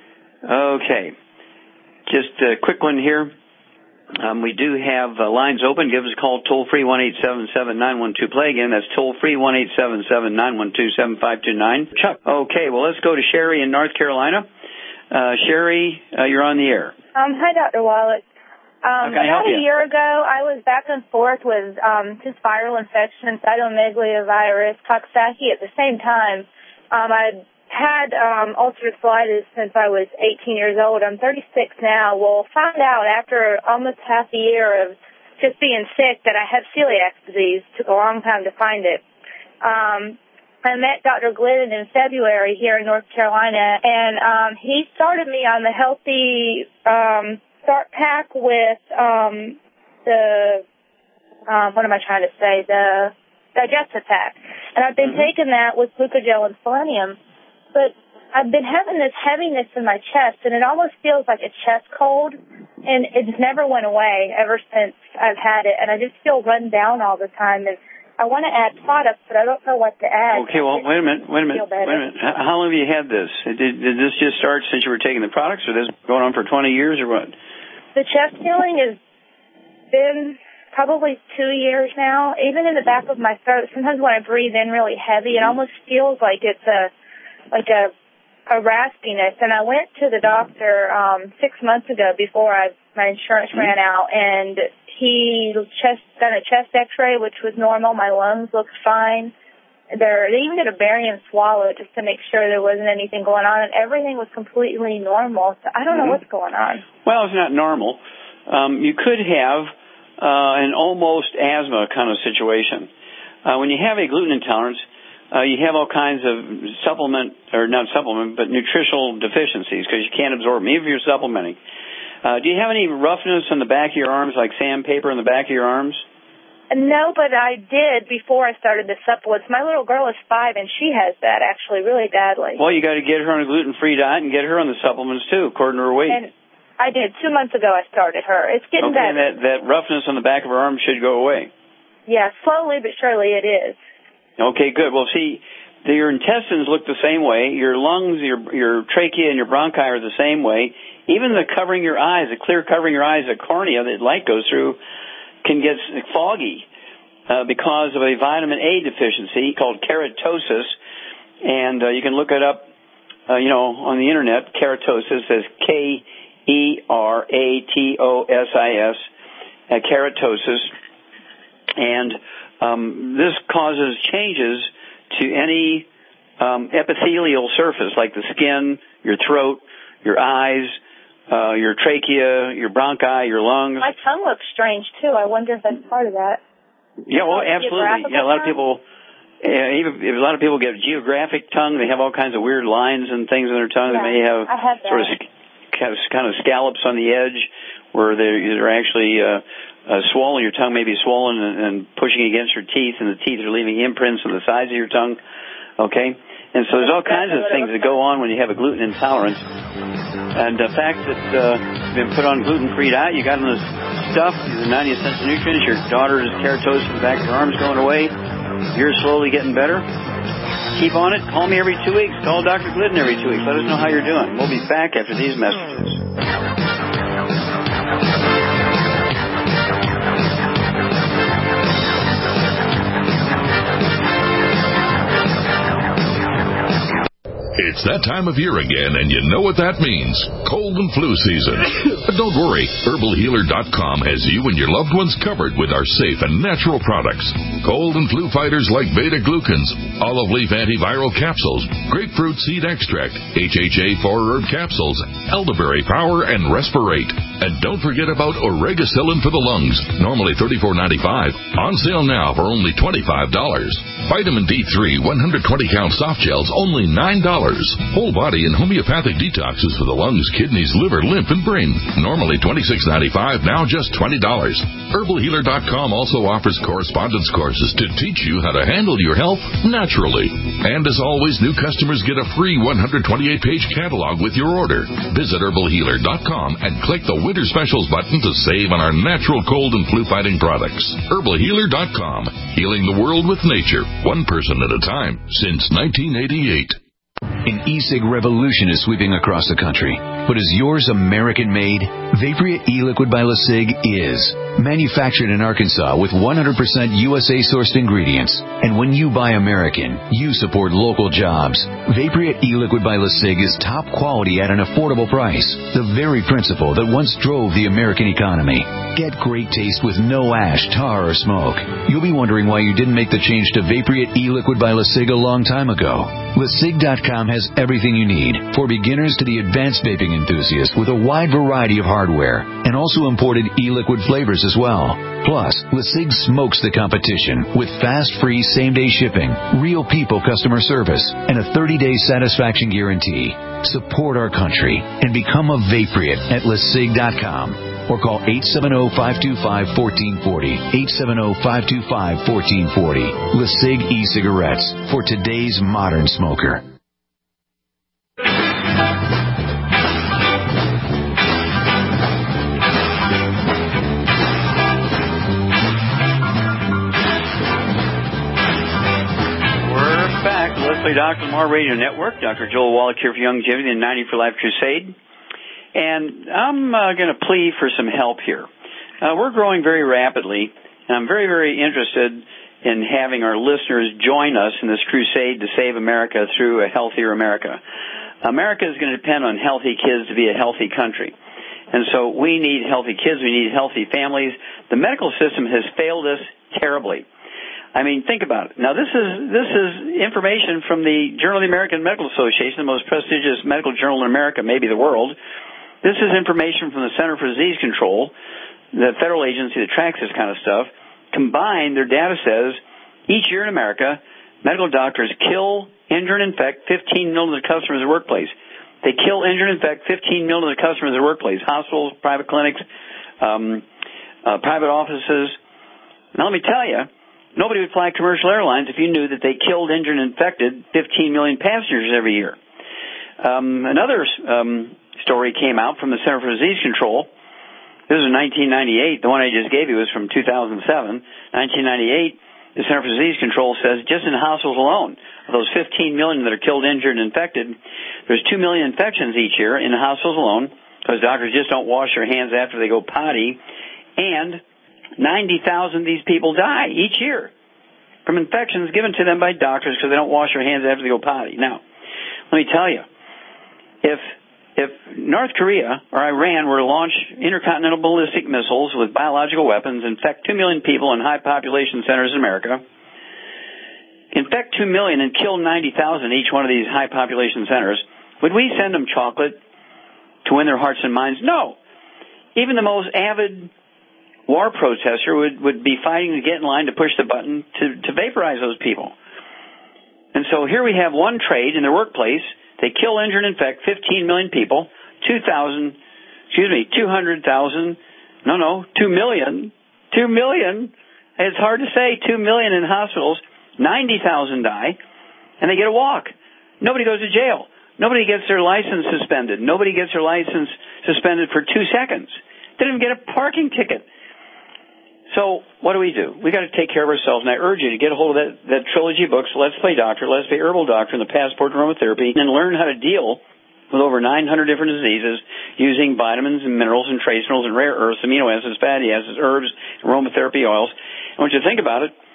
Okay. Just a quick one here. Um, we do have uh, lines open. Give us a call toll-free, one eight seven seven, nine one two, play. Again, that's toll-free, one eight seven seven, nine one two, seven five two nine. Chuck. Okay, well, let's go to Sherry in North Carolina. Uh, Sherry, uh, you're on the air. Um, hi, Doctor Wallach. Um, about a you? year ago, I was back and forth with um, just viral infection, cytomegalovirus, Coxsackie at the same time. Um, I'd had um, ulcerative colitis since I was eighteen years old. I'm thirty-six now. Well, found out after almost half a year of just being sick that I have celiac disease. Took a long time to find it. Um, I met Doctor Glidden in February here in North Carolina, and um, he started me on the healthy um Start Pack with um, the, um, what am I trying to say, the Digestive Pack. And I've been mm-hmm. taking that with glucogel and selenium. But I've been having this heaviness in my chest, and it almost feels like a chest cold. And it just never went away ever since I've had it. And I just feel run down all the time. And I want to add products, but I don't know what to add. Okay, well, wait a minute, wait a minute, wait a minute. How long have you had this? Did, did this just start since you were taking the products, or this going on for twenty years, or what? The chest feeling has been probably two years now. Even in the back of my throat, sometimes when I breathe in really heavy, it almost feels like it's a like a a raspiness. And I went to the doctor um, six months ago before I my insurance ran out, and he chest done a chest X-ray, which was normal. My lungs looked fine. There, they even did a barium swallow just to make sure there wasn't anything going on, and everything was completely normal. So I don't know mm-hmm. what's going on. Well, it's not normal. Um, you could have uh, an almost asthma kind of situation. Uh, when you have a gluten intolerance, uh, you have all kinds of supplement, or not supplement, but nutritional deficiencies because you can't absorb them, even if you're supplementing. Uh, do you have any roughness on the back of your arms, like sandpaper in the back of your arms? No, but I did before I started the supplements. My little girl is five, and she has that actually really badly. Well, you got to get her on a gluten-free diet and get her on the supplements, too, according to her weight. And I did. Two months ago I started her. It's getting okay, better. Okay, that, that roughness on the back of her arm should go away. Yeah, slowly but surely it is. Okay, good. Well, see, the, your intestines look the same way. Your lungs, your your trachea, and your bronchi are the same way. Even the covering your eyes, the clear covering your eyes, the cornea that light goes through, can get foggy uh, because of a vitamin A deficiency called keratosis, and uh, you can look it up, uh, you know, on the internet. Keratosis is K E R A T O S I S, uh, keratosis, and um, this causes changes to any um, epithelial surface, like the skin, your throat, your eyes, Uh, your trachea, your bronchi, your lungs. My tongue looks strange, too. I wonder if that's part of that. Yeah, well, absolutely. Yeah, a lot of people, yeah, even if a lot of people get geographic tongue, they have all kinds of weird lines and things in their tongue. Yeah, they may have, have sort of kind, of kind of scallops on the edge where they're, they're actually uh, uh, swollen. Your tongue may be swollen and, and pushing against your teeth, and the teeth are leaving imprints on the sides of your tongue. Okay? And so there's all kinds of things that go on when you have a gluten intolerance. And the fact that uh, you've been put on gluten-free diet, you got on this stuff, the ninety essential nutrients, your daughter's keratosis in the back of her arms going away, you're slowly getting better. Keep on it. Call me every two weeks. Call Doctor Glidden every two weeks. Let us know how you're doing. We'll be back after these messages. It's that time of year again, and you know what that means. Cold and flu season. But don't worry, herbal healer dot com has you and your loved ones covered with our safe and natural products. Cold and flu fighters like beta-glucans, olive leaf antiviral capsules, grapefruit seed extract, H H A four herb capsules, elderberry power, and respirate. And don't forget about oregacillin for the lungs, normally thirty-four ninety-five, on sale now for only twenty-five dollars. Vitamin D three one hundred twenty count soft gels, only nine dollars. Whole body and homeopathic detoxes for the lungs, kidneys, liver, lymph, and brain. Normally twenty-six ninety-five, now just twenty dollars. herbal healer dot com also offers correspondence courses to teach you how to handle your health naturally. And as always, new customers get a free one hundred twenty-eight page catalog with your order. Visit herbal healer dot com and click the Winter Specials button to save on our natural cold and flu fighting products. herbal healer dot com. Healing the world with nature, one person at a time, since nineteen eighty-eight. An e-cig revolution is sweeping across the country. But is yours American-made? Vaporeat e-liquid by LeSig is. Manufactured in Arkansas with one hundred percent U S A-sourced ingredients. And when you buy American, you support local jobs. Vaporeat e-liquid by LeSig is top quality at an affordable price. The very principle that once drove the American economy. Get great taste with no ash, tar, or smoke. You'll be wondering why you didn't make the change to Vaporeat e-liquid by LeSig a long time ago. Le Sig dot com has everything you need, for beginners to the advanced vaping enthusiast, with a wide variety of hardware, and also imported e-liquid flavors as well. Plus, LeSig smokes the competition with fast, free, same-day shipping, real people customer service, and a thirty day satisfaction guarantee. Support our country and become a Vaporeat at Le Sig dot com. Or call eight seven zero, five two five, one four four zero, eight seven zero, five two five, one four four zero. LeSig e-cigarettes for today's modern smoker. We're back. Leslie Doctor Lamar Radio Network. Doctor Joel Wallach here for Youngevity and ninety for Life Crusade. And I'm uh, going to plead for some help here. Uh, we're growing very rapidly, and I'm very, very interested in having our listeners join us in this crusade to save America through a healthier America. America is going to depend on healthy kids to be a healthy country. And so we need healthy kids. We need healthy families. The medical system has failed us terribly. I mean, think about it. Now, this is this is information from the Journal of the American Medical Association, the most prestigious medical journal in America, maybe the world. This is information from the Center for Disease Control, the federal agency that tracks this kind of stuff. Combined, their data says each year in America, medical doctors kill, injure, and infect fifteen million of the customers in the workplace. They kill, injure, and infect fifteen million of the customers in the workplace, hospitals, private clinics, um, uh, private offices. Now, let me tell you, nobody would fly commercial airlines if you knew that they killed, injured, and infected fifteen million passengers every year. Um, another um, story came out from the Center for Disease Control. This is nineteen ninety-eight. The one I just gave you was from two thousand seven. nineteen ninety-eight, the Center for Disease Control says just in hospitals alone, of those fifteen million that are killed, injured, and infected, there's two million infections each year in the hospitals alone because doctors just don't wash their hands after they go potty, and ninety thousand of these people die each year from infections given to them by doctors because they don't wash their hands after they go potty. Now, let me tell you, if If North Korea or Iran were to launch intercontinental ballistic missiles with biological weapons, infect two million people in high population centers in America, infect two million and kill ninety thousand each one of these high population centers, would we send them chocolate to win their hearts and minds? No. Even the most avid war protester would, would be fighting to get in line to push the button to, to vaporize those people. And so here we have one trade in their workplace. They kill, injure, and infect fifteen million people, two thousand, excuse me, two hundred thousand, no, no, two million, two million, it's hard to say, two million in hospitals, ninety thousand die, and they get a walk. Nobody goes to jail. Nobody gets their license suspended. Nobody gets their license suspended for two seconds. They don't even get a parking ticket. So what do we do? We got to take care of ourselves, and I urge you to get a hold of that, that trilogy books, Let's Play Doctor, Let's Play Herbal Doctor, and the Passport to Aromatherapy, and learn how to deal with over nine hundred different diseases using vitamins and minerals and trace minerals and rare earths, amino acids, fatty acids, herbs, aromatherapy oils. I want you to think about it.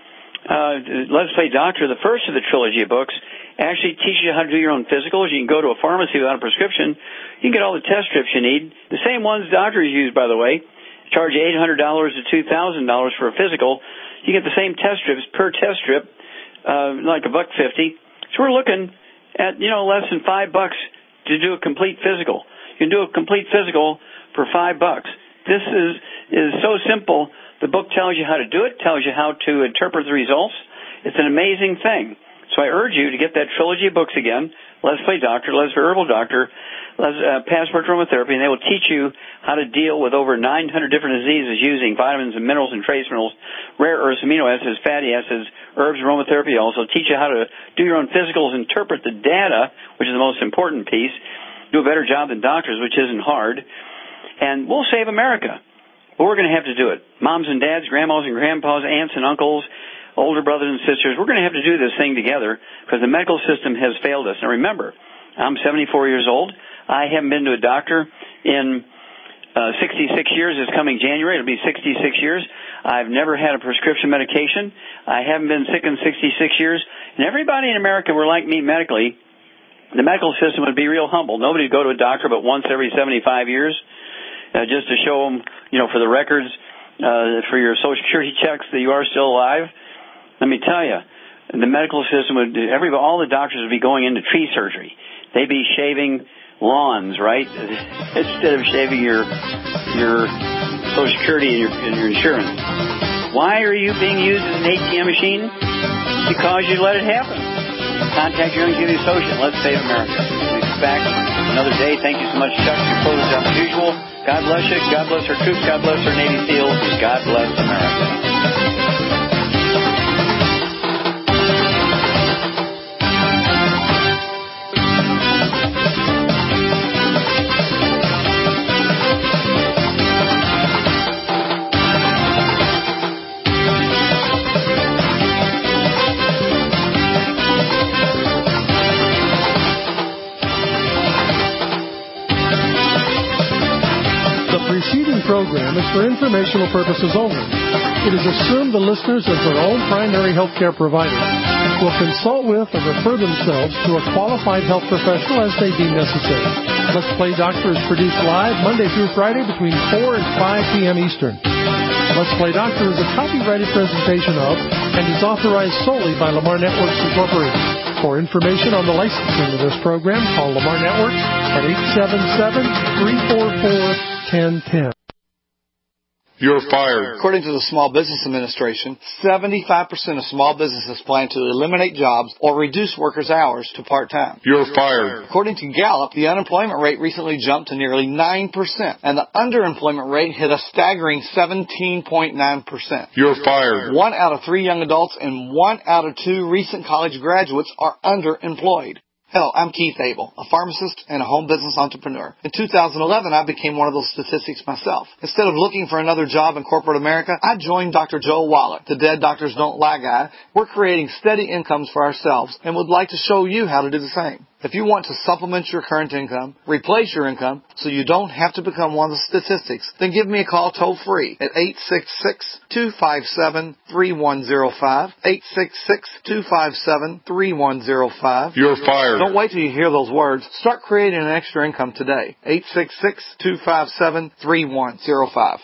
uh, Let's Play Doctor, the first of the trilogy of books, actually teaches you how to do your own physicals. You can go to a pharmacy without a prescription. You can get all the test strips you need. The same ones doctors use, by the way. Charge eight hundred dollars to two thousand dollars for a physical. You get the same test strips per test strip, uh, like a buck fifty. So we're looking at, you know, less than five bucks to do a complete physical. You can do a complete physical for five bucks. This is, is so simple. The book tells you how to do it, tells you how to interpret the results. It's an amazing thing. So I urge you to get that trilogy of books again, Let's Play Doctor, Let's Play Herbal Doctor, Let's, uh, Passport to Aromatherapy, and they will teach you how to deal with over nine hundred different diseases using vitamins and minerals and trace minerals, rare earths, amino acids, fatty acids, herbs, aromatherapy also. Teach you how to do your own physicals, interpret the data, which is the most important piece, do a better job than doctors, which isn't hard, and we'll save America. But we're going to have to do it. Moms and dads, grandmas and grandpas, aunts and uncles, older brothers and sisters, we're going to have to do this thing together because the medical system has failed us. Now remember, I'm seventy-four years old. I haven't been to a doctor in uh, sixty-six years. This coming January, it'll be sixty-six years. I've never had a prescription medication. I haven't been sick in sixty-six years. And everybody in America were like me medically. The medical system would be real humble. Nobody would go to a doctor but once every seventy-five years uh, just to show them, you know, for the records, uh, for your Social Security checks that you are still alive. Let me tell you, the medical system would, every, all the doctors would be going into tree surgery. They'd be shaving lawns, right? Instead of shaving your your Social Security and your, and your insurance. Why are you being used as an A T M machine? Because you let it happen. Contact your Youngevity Associate. Let's save America. We'll be back another day. Thank you so much, Chuck. Your close as usual. God bless you. God bless our troops. God bless our Navy SEALs. And God bless America. Program is for informational purposes only. It is assumed the listeners, as their own primary health care provider, will consult with or refer themselves to a qualified health professional as they deem necessary. Let's Play Doctor is produced live Monday through Friday between four and five p.m. Eastern. Let's Play Doctor is a copyrighted presentation of and is authorized solely by Lamar Networks Incorporated. For information on the licensing of this program, call Lamar Networks at eight seven seven, three four four, one zero one zero. You're fired. According to the Small Business Administration, seventy-five percent of small businesses plan to eliminate jobs or reduce workers' hours to part-time. You're fired. According to Gallup, the unemployment rate recently jumped to nearly nine percent, and the underemployment rate hit a staggering seventeen point nine percent. You're fired. One out of three young adults and one out of two recent college graduates are underemployed. Hello, I'm Keith Abel, a pharmacist and a home business entrepreneur. In two thousand eleven, I became one of those statistics myself. Instead of looking for another job in corporate America, I joined Doctor Joel Wallach, the Dead Doctors Don't Lie guy. We're creating steady incomes for ourselves and would like to show you how to do the same. If you want to supplement your current income, replace your income, so you don't have to become one of the statistics, then give me a call toll-free at eight six six, two five seven, three one zero five, eight six six, two five seven, three one zero five. You're fired. Don't wait till you hear those words. Start creating an extra income today. eight six six, two five seven, three one zero five.